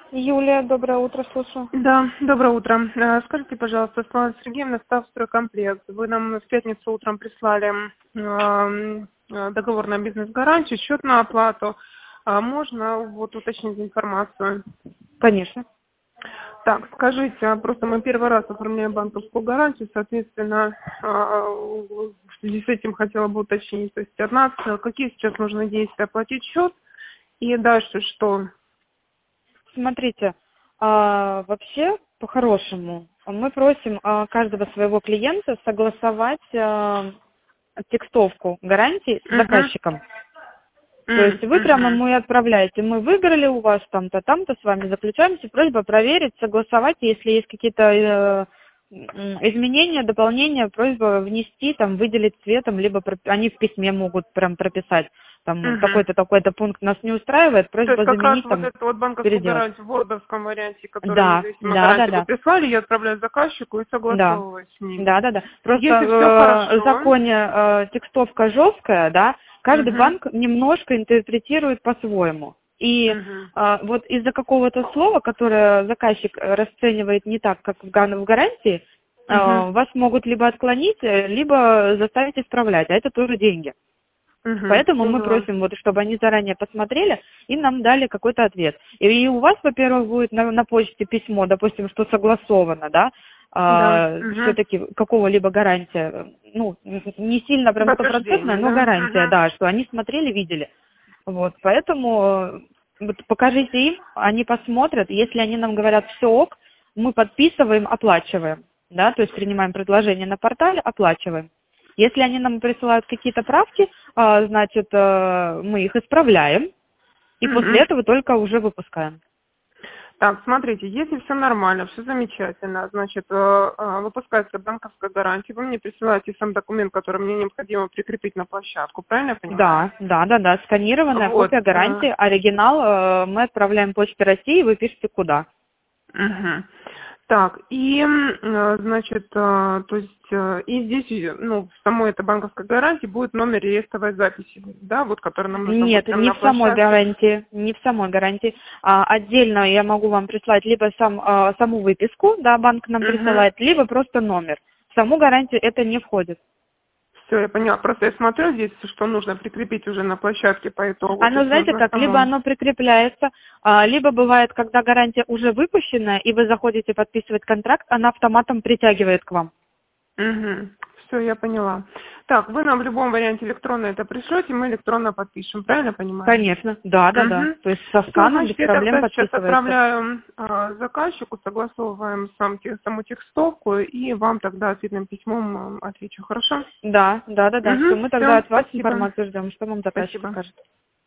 Юлия, доброе утро, слушаю. Да, доброе утро. Скажите, пожалуйста, Светлана Сергеевна, Ставстройкомплект. Вы нам в пятницу утром прислали договор на бизнес-гарантию, счет на оплату. Можно вот уточнить информацию? Конечно. Так, скажите, просто мы первый раз оформляем банковскую гарантию, соответственно, в связи с этим хотела бы уточнить, то есть от нас какие сейчас нужны действия, оплатить счет и дальше что? Смотрите, вообще, по-хорошему, мы просим каждого своего клиента согласовать текстовку гарантии с Угу. заказчиком. То есть вы прямо ему и отправляете, мы выиграли у вас там-то, с вами заключаемся, просьба проверить, согласовать, если есть какие-то изменения, дополнения, просьба внести, там, выделить цветом, либо они в письме могут прям прописать, там, Угу. такой-то пункт нас не устраивает, То есть просьба как раз заменить, вот там, эту вот банковскую переделать. гарантию в вордовском варианте, которая Да, независимая да, да, гарантия, вы да. прислали, я отправляю заказчику и Да, согласовываю с ним. да, да, да. Просто Если все в хорошо. законе текстовка жесткая, да, каждый Угу. банк немножко интерпретирует по-своему. И Угу. вот из-за какого-то слова, которое заказчик расценивает не так, как в гарантии, Угу. вас могут либо отклонить, либо заставить исправлять, а это тоже деньги. Угу. Поэтому мы Поняла. просим, вот, чтобы они заранее посмотрели и нам дали какой-то ответ. И у вас, во-первых, будет на почте письмо, допустим, что согласовано, да, Да. Угу. все-таки какого-либо гарантия, ну, не сильно прям стопроцентная, Подтверждение, но да? гарантия, Угу. да, что они смотрели, видели. Вот, поэтому вот покажите им, они посмотрят, если они нам говорят все ок, мы подписываем, оплачиваем, да, то есть принимаем предложение на портале, оплачиваем. Если они нам присылают какие-то правки, значит, мы их исправляем, и после Угу. этого только уже выпускаем. Так, смотрите, если все нормально, все замечательно, значит, выпускается банковская гарантия, вы мне присылаете сам документ, который мне необходимо прикрепить на площадку, правильно я понимаю? Да, да, да, да, сканированная Вот. копия гарантии, оригинал мы отправляем Почте России, вы пишете куда. Мгм. Так, и, значит, то есть, и здесь, ну, в самой этой банковской гарантии будет номер реестровой записи, да, вот, который нам нужно будет Нет, прямо не на в самой площадке. гарантии, не в самой гарантии. Отдельно я могу вам прислать либо саму выписку, да, банк нам Угу. присылает, либо просто номер. В саму гарантию это не входит. Все, я поняла. Просто я смотрю здесь, что нужно прикрепить уже на площадке по итогу, то Оно, есть знаете нужно как, либо самому. оно прикрепляется, либо бывает, когда гарантия уже выпущена, и вы заходите подписывать контракт, она автоматом притягивает к вам. Угу. Все, я поняла. Так, вы нам в любом варианте электронно это пришлете, мы электронно подпишем, правильно понимаю? Конечно, да, да, да. Угу. То есть со Все, сканом без значит, я проблем тогда сейчас подписывается. отправляю заказчику, согласовываем саму текстовку и вам тогда ответным письмом отвечу, хорошо? Да, да, да, да. Все, Угу. мы тогда Все, от вас спасибо. информацию ждем, что вам заказчик Спасибо. скажет.